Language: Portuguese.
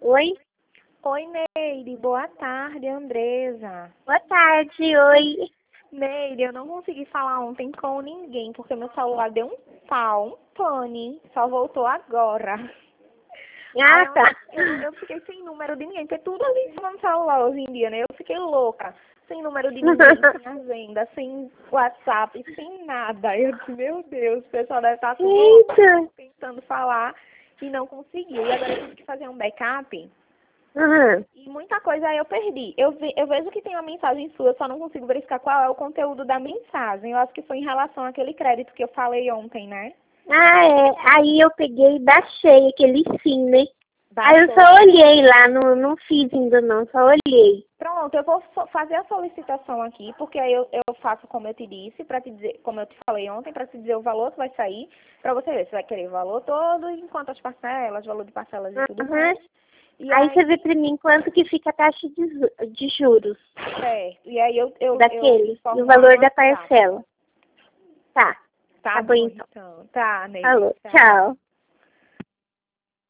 Oi? Oi, Neide. Boa tarde, Andresa. Boa tarde, oi. Neide, eu não consegui falar ontem com ninguém, porque meu celular deu um pau, um pane. Só voltou agora. Ah, Aí tá. eu fiquei sem número de ninguém, porque tudo ali no celular hoje em dia, né? Eu fiquei louca. Sem número de ninguém, sem agenda, sem WhatsApp, sem nada. Eu disse, meu Deus, o pessoal deve estar tudo Eita. tentando falar e não conseguiu. E agora eu tive que fazer um backup. Uhum. E muita coisa aí eu perdi. Eu vejo que tem uma mensagem sua, eu só não consigo verificar qual é o conteúdo da mensagem. Eu acho que foi em relação àquele crédito que eu falei ontem, né? Ah, é. Aí eu peguei e baixei aquele sim, né? Aí eu Baixou. só olhei lá, não fiz ainda não, só olhei. Pronto, eu vou fazer a solicitação aqui, porque aí eu faço como eu te disse, para te dizer, como eu te falei ontem, para te dizer o valor que vai sair, para você ver se vai querer o valor todo, em quantas parcelas, valor de parcelas e tudo Uhum. mais. E Aí você aí, vê pra mim quanto que fica a taxa de juros certo. E aí eu daquele e o informo lá no valor da WhatsApp. parcela. Tá, Tá tá bom bom, então. então. Tá, Neide. Falou, Tchau. tchau.